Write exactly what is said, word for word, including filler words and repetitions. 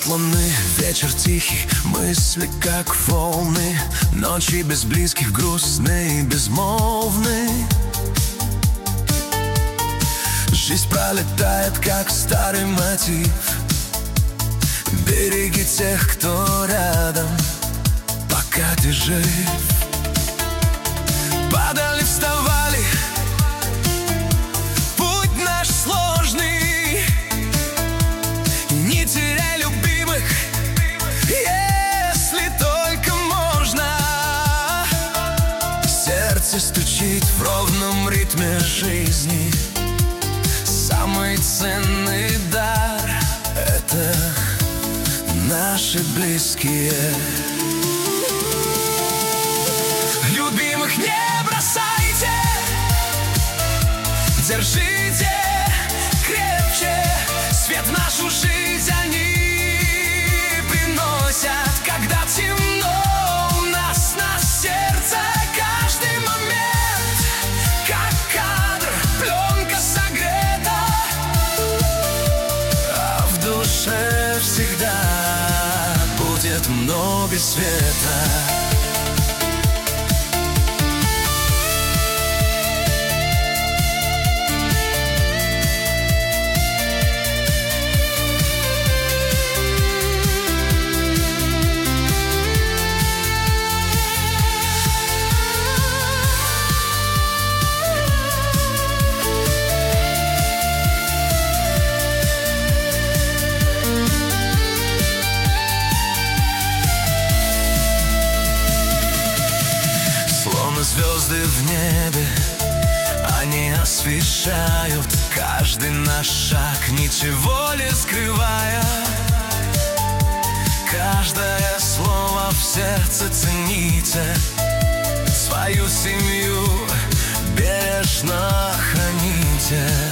Свет луны, вечер тихий, мысли как волны, ночи без близких грустные, безмолвны. Жизнь пролетает, как старый мотив. Береги тех, кто рядом, пока ты жив. Падали, вставали, путь наш сложный. Не теряй любимых, если только можно. Сердце стучит в ровном ритме жизни. Самый ценный дар — это наши близкие. Любимых не бросайте, держите крепче. Свет в нашу жизнь они приносят, когда темно у нас на сердце. Каждый момент, как кадр, пленка согрета, а в душе всегда будет много света. Звезды в небе, они освещают каждый наш шаг, ничего не скрывая. Каждое слово в сердце цените, свою семью бережно храните.